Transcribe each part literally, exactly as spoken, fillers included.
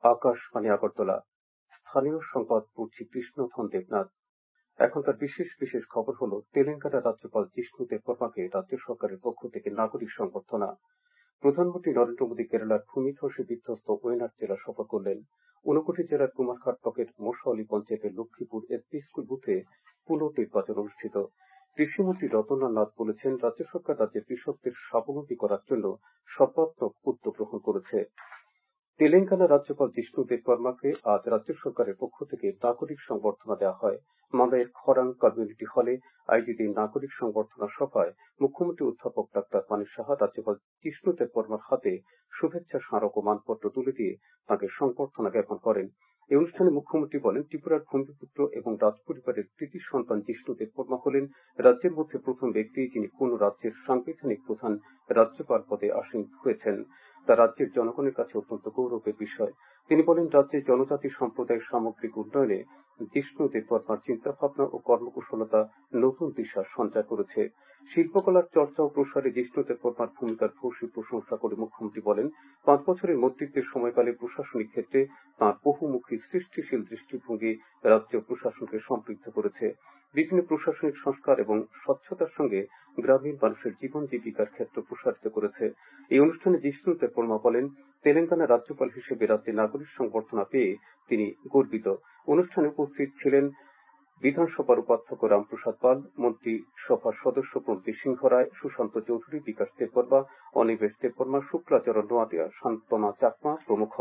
আকাশবাণী আগরতলা। স্থানীয় সংবাদ পড়ছি কৃষ্ণধন দেবনাথ। এখনকার বিশেষ বিশেষ খবর হল তেলেঙ্গানা রাজ্যপাল জিষ্ণু দেববর্মাকে রাজ্য সরকারের পক্ষ থেকে নাগরিক সংবর্ধনা। প্রধানমন্ত্রী নরেন্দ্র মোদী কেরালার ভূমিধসে বিধ্বস্ত ওয়েনাড জেলা সফর করলেন। ঊনকোটি জেলার কুমারঘাট ব্লকের মোশাওলি পঞ্চায়েতের লক্ষ্মীপুর এসপি স্কুল বুথে পুনর্নির্বাচন অনুষ্ঠিত। কৃষিমন্ত্রী রতনলাল নাথ বলেছেন, রাজ্য সরকার রাজ্যের কৃষকদের স্বাবলম্বী করার জন্য সর্বাত্মক উদ্যোগ গ্রহণ করেছে। তেলেঙ্গানা রাজ্যপাল জিষ্ণু দেববর্মাকে আজ রাজ্য সরকারের পক্ষ থেকে নাগরিক সংবর্ধনা দেওয়া হয়। মালদায়ের খরাং কমিউনিটি হলে আয়োজিত এই নাগরিক সংবর্ধনা সভায় মুখ্যমন্ত্রী অধ্যাপক ডাক্তার মানিক সাহা রাজ্যপাল জিষ্ণু দেববর্মার হাতে শুভেচ্ছা স্মারক ও মানপত্র তুলে দিয়ে তাঁকে সংবর্ধনা জ্ঞাপন করেন। এই অনুষ্ঠানে মুখ্যমন্ত্রী বলেন, ত্রিপুরার ভূমিপুত্র এবং রাজপরিবারের কৃতি সন্তান জিষ্ণু দেববর্মা হলেন রাজ্যের মধ্যে প্রথম ব্যক্তি যিনি কোন রাজ্যের সাংবিধানিক প্রধান রাজ্যপাল পদে আসীন হয়েছেন। তা রাজ্যের জনগণের কাছে অত্যন্ত গৌরবের বিষয়। তিনি বলেন, রাজ্যের জনজাতি সম্প্রদায়ের সামগ্রিক উন্নয়নে জিষ্ণু দেববর্মার চিন্তাভাবনা ও কর্মকুশলতা নতুন দিশা সঞ্চার করেছে। শিল্পকলার চর্চা ও প্রসারে জিষ্ণু দেববর্মার ভূমিকার ভূয়সী প্রশংসা করে মুখ্যমন্ত্রী বলেন, পাঁচ বছরের মন্ত্রিত্বের সময়কালে প্রশাসনিক ক্ষেত্রে তাঁর বহুমুখী সৃষ্টিশীল দৃষ্টিভঙ্গি রাজ্য প্রশাসনকে সমৃদ্ধ করেছে। বিভিন্ন প্রশাসনিক সংস্কার এবং স্বচ্ছতার সঙ্গে গ্রামীণ মানুষের জীবন জীবিকার ক্ষেত্র প্রসারিত করেছে। এই অনুষ্ঠানে জিষ্ণু দেববর্মা বলেন, তেলেঙ্গানা রাজ্যপাল হিসেবে রাজ্যে নাগরিক সংবর্ধনা পেয়ে তিনি গর্বিত। অনুষ্ঠানে উপস্থিত ছিলেন বিধানসভার উপাধ্যক্ষ রামপ্রসাদ পাল, মন্ত্রিসভার সদস্য প্রণতি সিংহ রায়, সুশান্ত চৌধুরী, বিকাশ দেববর্মা, অনিমেষ দেববর্মা, শুক্লাচরণ নোয়াদিয়া, শান্তনা চাকমা প্রমুখ।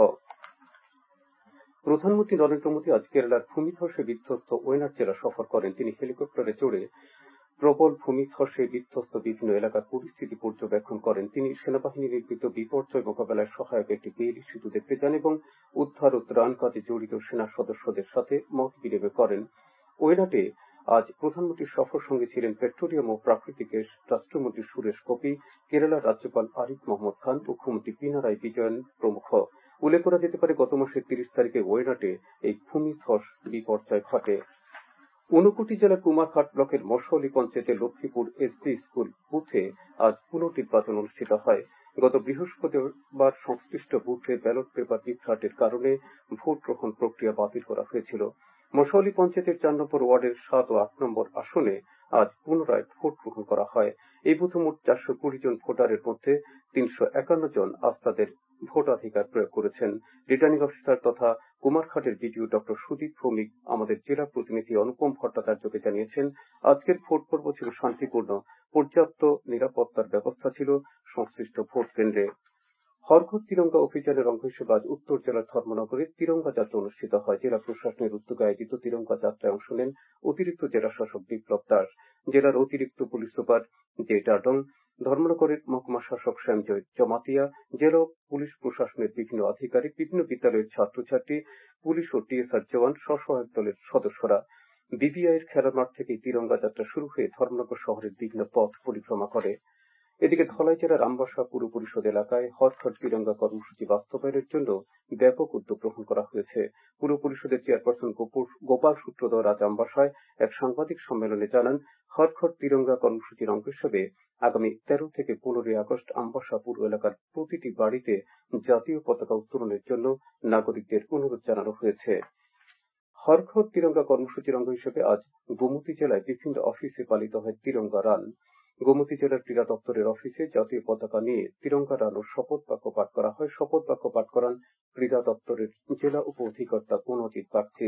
প্রধানমন্ত্রী নরেন্দ্র মোদী আজ কেরালার ভূমিধসে বিধ্বস্ত ওয়েনাড জেলা সফর করেন। তিনি হেলিকপ্টারে চড়ে প্রবল ভূমিধসে বিধ্বস্ত বিভিন্ন এলাকার পরিস্থিতি পর্যবেক্ষণ করেন। তিনি সেনাবাহিনী নির্মিত বিপর্যয় মোকাবেলায় সহায়ক একটি বেইলি সেতু দেখতে যান এবং উদ্ধার ও ত্রাণ কাজে জড়িত সেনা সদস্যদের সাথে মত বিনিময় করেন। ওয়েনাডে আজ প্রধানমন্ত্রীর সফর সঙ্গে ছিলেন পেট্রোলিয়াম ও প্রাকৃতিক গ্যাস রাষ্ট্রমন্ত্রী সুরেশ গোপী, কেরালার রাজ্যপাল আরিফ মোহাম্মদ খান, মুখ্যমন্ত্রী পিনারাই বিজয়ন প্রমুখ। উল্লেখ করা যেতে পারে, গত মাসের তিরিশ তারিখে ওয়েনাডে এই ভূমিধস বিপর্যয় ঘটে। ঊনকোটি জেলার কুমারঘাট ব্লকের মোশাওলি পঞ্চায়েতের লক্ষ্মীপুর এসপি স্কুল বুথে আজ পুনর্নির্বাচন অনুষ্ঠিত হয়। গত বৃহস্পতিবার সংশ্লিষ্ট বুথে ব্যালট পেপার বিভ্রাটের কারণে ভোট গ্রহণ প্রক্রিয়া বাতিল করা হয়েছিল। মোশাওলি পঞ্চায়েতের চার নম্বর ওয়ার্ডের সাত ও আট নম্বর আসনে আজ পুনরায় ভোট গ্রহণ করা হয়। এই বুথে মোট চারশো কুড়ি জন ভোটারের মধ্যে তিনশো একান্ন জন আজ তাদের ভোটাধিকার প্রয়োগ করেছেন। রিটার্নিং অফিসার তথা কুমারঘাটের বিডিও ডক্টর সুদীপ ভৌমিক আমাদের জেলা প্রতিনিধি অনুপম ভট্টাচার্যকে জানিয়েছেন, আজকের ভোট পর্ব ছিল শান্তিপূর্ণ। পর্যাপ্ত নিরাপত্তার ব্যবস্থা ছিল সংশ্লিষ্ট ভোট কেন্দ্রে। হর ঘর তিরঙ্গা অভিযানের অঙ্গ হিসেবে আজ উত্তর জেলার ধর্মনগরে তিরঙ্গা যাত্রা অনুষ্ঠিত হয়। জেলা প্রশাসনের উদ্যোগে আয়োজিত তিরঙ্গা যাত্রায় অংশ নেন অতিরিক্ত জেলা শাসক বিপ্লব দাস, জেলার অতিরিক্ত পুলিশ সুপার জে ডাডং, ধর্মনগরের মহকুমা শাসক শ্যামজয় জমাতিয়া, জেলা পুলিশ প্রশাসনের বিভিন্ন আধিকারিক, বিভিন্ন বিদ্যালয়ের ছাত্রছাত্রী, পুলিশ ও টিএসআর জওয়ান, স্ব-সহায়ক দলের সদস্যরা। বিবিআইয়ের খেলার মাঠ থেকে তিরঙ্গা যাত্রা শুরু হয়ে ধর্মনগর শহরের বিভিন্ন পথ পরিক্রমা করে। এদিকে ধলাই জেলার আমবাসা পুর পরিষদ এলাকায় হর ঘর তিরঙ্গা কর্মসূচি বাস্তবায়নের জন্য ব্যাপক উদ্যোগ গ্রহণ করা হয়েছে। পুর পরিষদের চেয়ারপারসন গোপাল সূত্রধর আজ আমবাসায় এক সাংবাদিক সম্মেলনে জানান, হর ঘর তিরঙ্গা কর্মসূচির অঙ্গ হিসেবে আগামী তেরো থেকে পনেরোই আগস্ট আমবাসা পুর এলাকার প্রতিটি বাড়িতে জাতীয় পতাকা উত্তোলনের জন্য নাগরিকদের অনুরোধ জানানো হয়েছে। হর ঘর তিরঙ্গা কর্মসূচির অঙ্গ হিসেবে আজ গোমতী জেলায় বিভিন্ন অফিসে পালিত হয় তিরঙ্গা রান। গোমতী জেলার ক্রীড়া দপ্তরের অফিসে জাতীয় পতাকা নিয়ে তিরঙ্গা রান ও শপথ বাক্য পাঠ করা হয়। শপথ বাক্য পাঠ করান ক্রীড়া দপ্তরের জেলা উপ অধিকর্তা পুনজিৎ বাগচি।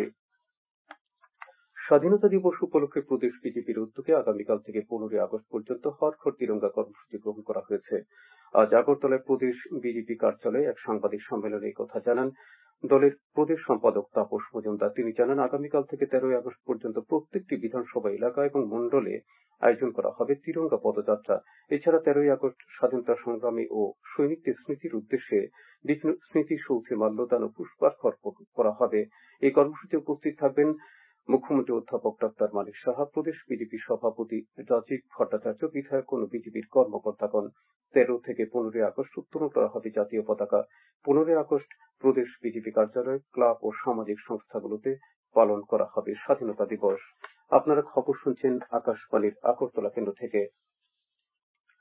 স্বাধীনতা দিবস উপলক্ষে প্রদেশ বিজেপির উদ্যোগে আগামীকাল থেকে পনেরোই আগস্ট পর্যন্ত হর ঘর তিরঙ্গা কর্মসূচি গ্রহণ করা হয়েছে। আজ আগরতলায় প্রদেশ বিজেপি কার্যালয়ে এক সাংবাদিক সম্মেলনে এই কথা জানান দলের প্রদেশ সম্পাদক তাপস মজুমদার। তিনি জানান, আগামীকাল থেকে তেরোই আগস্ট পর্যন্ত প্রত্যেকটি বিধানসভা এলাকা এবং মন্ডলে আয়োজন করা হবে তিরঙ্গা পদযাত্রা। এছাড়া তেরোই আগস্ট স্বাধীনতা সংগ্রামী ও সৈনিকদের স্মৃতির উদ্দেশ্যে বিভিন্ন স্মৃতিসৌধে মাল্যদান ও পুষ্পার্ঘ্য করা হবে। এই কর্মসূচিতে উপস্থিত থাকবেন মুখ্যমন্ত্রী অধ্যাপক ডাক্তার মানিক সাহা, প্রদেশ বিজেপি সভাপতি রাজীব ভট্টাচার্য, বিধায়ক ও বিজেপির কর্মকর্তাগণ। তেরো থেকে পনেরোই আগস্ট উত্তোলন করা হবে জাতীয় পতাকা। পনেরোই আগস্ট প্রদেশ বিজেপি কার্যালয়, ক্লাব ও সামাজিক সংস্থাগুলোতে পালন করা হবে স্বাধীনতা দিবস। আপনারা খবর শুনছেন আকাশবাণীর আগরতলা কেন্দ্র থেকে।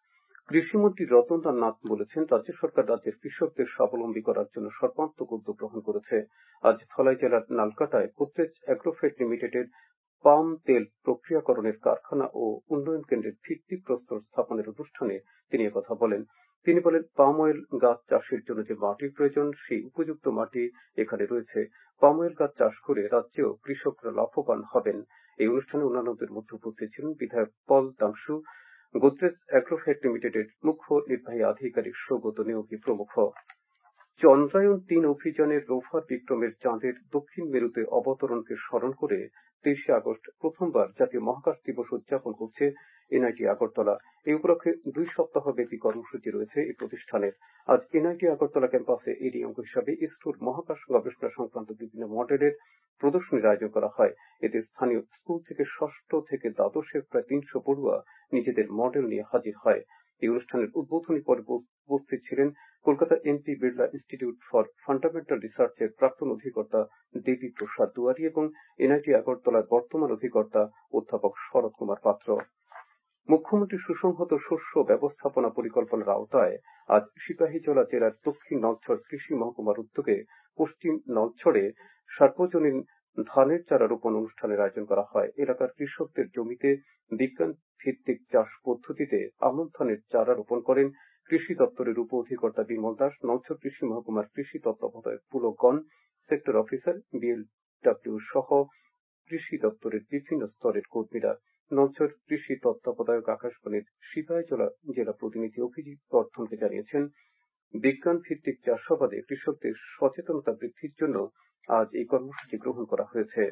কৃষিমন্ত্রী রতনলাল নাথ বলেছেন, রাজ্য সরকার রাজ্যের কৃষকদের স্বাবলম্বী করার জন্য সর্বাত্মক উদ্যোগ গ্রহণ করেছে। আজ ধলাই জেলার নালকাটায় গোদরেজ অ্যাগ্রোভেট লিমিটেডের পাম তেল প্রক্রিয়াকরণের কারখানা ও উন্নয়ন কেন্দ্রের ভিত্তিপ্রস্তর স্থাপনের অনুষ্ঠানে তিনি একথা বলেন। তিনি বলেন, পাম অয়েল গাছ চাষের জন্য যে মাটির প্রয়োজন সেই উপযুক্ত মাটি এখানে রয়েছে। পাম অয়েল গাছ চাষ করে রাজ্যেও কৃষকরা লাভবান হবেন। এই অনুষ্ঠানে অন্যান্যদের মধ্যে উপস্থিত ছিলেন বিধায়ক পল দাংশু, গোদরেজ অ্যাগ্রোভেট লিমিটেডের মুখ্য নির্বাহী আধিকারিক সৌগত নেওগি প্রমুখ। চন্দ্রায়ন তিন অভিযানের রোভার বিক্রমের চাঁদের দক্ষিণ মেরুতে অবতরণকে স্মরণ করে তেইশে আগস্ট প্রথমবার জাতীয় মহাকাশ দিবস উদযাপন করছে এনআইটি আগরতলা। এই উপলক্ষে দুই সপ্তাহ ব্যাপী কর্মসূচি রয়েছে এই প্রতিষ্ঠানের। আজ এনআইটি আগরতলা ক্যাম্পাসে এরই অঙ্গ হিসাবে ইসরোর মহাকাশ গবেষণা সংক্রান্ত বিভিন্ন মডেলের প্রদর্শনীর আয়োজন করা হয়। এতে স্থানীয় স্কুল থেকে ষষ্ঠ থেকে দ্বাদশের প্রায় তিনশো পড়ুয়া নিজেদের মডেল নিয়ে হাজির হয়। এই অনুষ্ঠানের উদ্বোধনী পর্বে উপস্থিত ছিলেন Kolkata MP Birla institute for fundamental রিসার্চের প্রাক্তন অধিকর্তা দেবী প্রসাদ দুয়ারি এবং এনআইটি আগরতলার বর্তমান অধিকর্তা অধ্যাপক শরৎ কুমার পাত্র। মুখ্যমন্ত্রী সুসংহত শস্য ব্যবস্থাপনা পরিকল্পনার আওতায় আজ সিপাহীজলা জেলার দক্ষিণ নলছড় কৃষি মহকুমার উদ্যোগে পশ্চিম নলছড়ে সার্বজনীন ধানের চারা রোপণ অনুষ্ঠানের আয়োজন করা হয়। এলাকার কৃষকদের জমিতে বিজ্ঞান ভিত্তিক চাষ পদ্ধতিতে আমন ধানের চারা রোপণ করেন কৃষি দপ্তরের উপ অধিকর্তা বিমল দাস, নলছড় কৃষি মহকুমার কৃষি তত্ত্বাবধায়ক পুলকগণ, সেক্টর অফিসার, বিএলডব্লিউ সহ কৃষি দপ্তরের বিভিন্ন স্তরের কর্মীরা। নলছড় কৃষি তত্ত্বাবধায়ক আকাশবাণীর সিপাহীজলা জেলা প্রতিনিধি অভিজিৎ বর্ধনকে জানিয়েছেন, বিজ্ঞান ভিত্তিক চাষাবাদে কৃষকদের সচেতনতা বৃদ্ধির জন্য আজ এই কর্মসূচি গ্রহণ করা হয়েছে।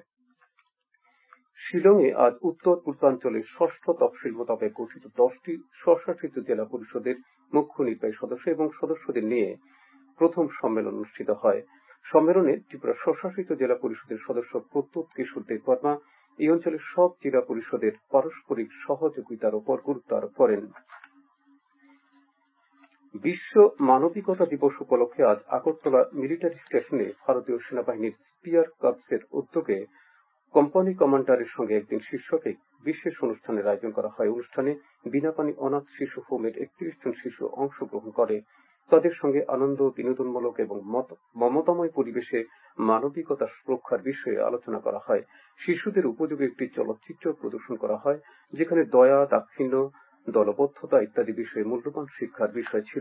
শিলংয়ে আজ উত্তর পূর্বাঞ্চলের ষষ্ঠ তফসিল মোতাবেক গঠিত দশটি স্বশাসিত জেলা পরিষদের মুখ্য নির্বাহী সদস্য এবং সদস্যদের নিয়ে প্রথম সম্মেলন অনুষ্ঠিত হয়। সম্মেলনে ত্রিপুরা স্বশাসিত জেলা পরিষদের সদস্য প্রত্যুৎ কিশোর দেববর্মা এই অঞ্চলের সব জেলা পরিষদের পারস্পরিক সহযোগিতার উপর গুরুত্ব আরোপ করেন। বিশ্ব মানবিকতা দিবস উপলক্ষে আজ আগরতলা মিলিটারি স্টেশনে ভারতীয় সেনাবাহিনীর স্পিয়ার কর্পসের উদ্যোগে কোম্পানি কমান্ডারের সঙ্গে একদিন শীর্ষক এক বিশেষ অনুষ্ঠানের আয়োজন করা হয়। অনুষ্ঠানে বিনাপানি অনাথ শিশু হোমের একত্রিশ জন শিশু অংশগ্রহণ করে। তাদের সঙ্গে আনন্দ, বিনোদনমূলক এবং মমতাময় পরিবেশে মানবিকতা রক্ষার বিষয়ে আলোচনা করা হয়। শিশুদের উপযোগী একটি চলচ্চিত্র প্রদর্শন করা হয়, যেখানে দয়া, দাক্ষিণ্য, দলবদ্ধতা ইত্যাদি বিষয়ে মূল্যবান শিক্ষার বিষয় ছিল।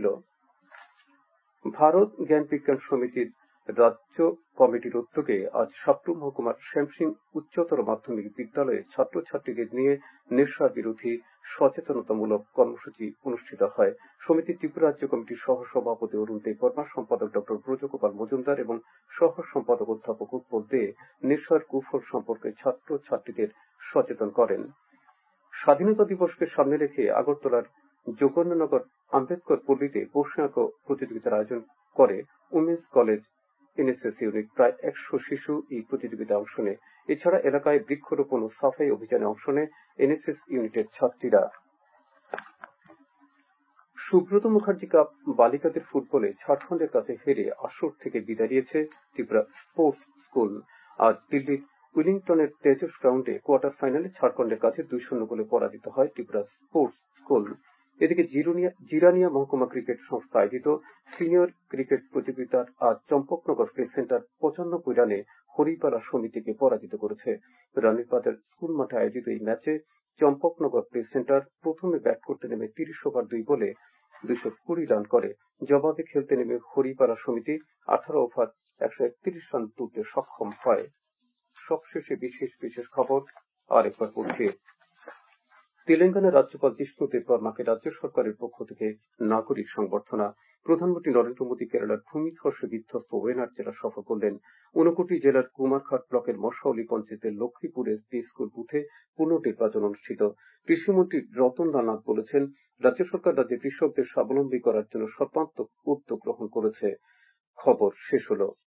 ভারত জ্ঞান বিজ্ঞান সমিতির রাজ্য কমিটির উদ্যোগে আজ সাপ্রু মহকুমার শ্যামসিং উচ্চতর মাধ্যমিক বিদ্যালয়ে ছাত্রছাত্রীদের নিয়ে নেশা বিরোধী সচেতনতামূলক কর্মসূচি অনুষ্ঠিত হয়। সমিতির ত্রিপুরা রাজ্য কমিটির সহ সভাপতি অরুণ দেববর্মা, সম্পাদক ডক্টর ব্রজগোপাল মজুমদার এবং সহ সম্পাদক অধ্যাপক উৎপল দে নেশার কুফল সম্পর্কে ছাত্রছাত্রীদের সচেতন করেন। স্বাধীনতা দিবসকে সামনে রেখে আগরতলার যোগেন্দ্রনগর আম্বেদকর পল্লীতে বসে আঁকো প্রতিযোগিতার আয়োজন করে উমেন্স কলেজ এনএসএস ইউনিট। প্রায় একশো শিশু এই প্রতিযোগিতায় অংশ নেয়। এছাড়া এলাকায় বৃক্ষরোপণ ও সাফাই অভিযানে অংশ নেয় এনএসএস ইউনিটের ছাত্রীরা। সুব্রত মুখার্জি কাপ বালিকাদের ফুটবলে ঝাড়খণ্ডের কাছে হেরে আসর থেকে বিদায় নিয়েছে ত্রিপুরা স্পোর্টস স্কুল। আজ দিল্লির উইলিংটনের তেজস গ্রাউন্ডে কোয়ার্টার ফাইনালে ঝাড়খণ্ডের কাছে দুই শূন্য গোলে পরাজিত হয় ত্রিপুরা স্পোর্টস স্কুল। এদিকে জিরানিয়া মহকুমা ক্রিকেট সংস্থা আয়োজিত সিনিয়র ক্রিকেট প্রতিযোগিতার আজ চম্পকনগর প্লে সেন্টার পঁচানব্বই রানে হরিপালা সমিতিকে পরাজিত করেছে। রানীর বাজার স্কুল মাঠে আয়োজিত এই ম্যাচে চম্পকনগর প্লে সেন্টার প্রথমে ব্যাট করতে নেমে তিরিশ ওভার দুই বলে দুইশো কুড়ি রান করে। জবাবে খেলতে নেমে হরিপালা সমিতি আঠারো ওভার একশো একত্রিশ রান তুলতে সক্ষম হয়। সবশেষে বিশেষ বিশেষ খবর আরেকবার পড়ছি। তেলেঙ্গানার রাজ্যপাল জিষ্ণু দেববর্মাকে রাজ্য সরকারের পক্ষ থেকে নাগরিক সংবর্ধনা। প্রধানমন্ত্রী নরেন্দ্র মোদী কেরালার ভূমিধসে বিধ্বস্ত ওয়েনাড জেলা সফর করলেন। ঊনকোটি জেলার কুমারঘাট ব্লকের মশাউলি পঞ্চায়েতের লক্ষ্মীপুর এসপি স্কুল বুথে পুনর্নির্বাচন অনুষ্ঠিত। কৃষিমন্ত্রী রতনলাল নাথ বলেছেন, রাজ্য সরকার রাজ্যে কৃষকদের স্বাবলম্বী করার জন্য সর্বাত্মক উদ্যোগ গ্রহণ করেছে। খবর শেষ হলো।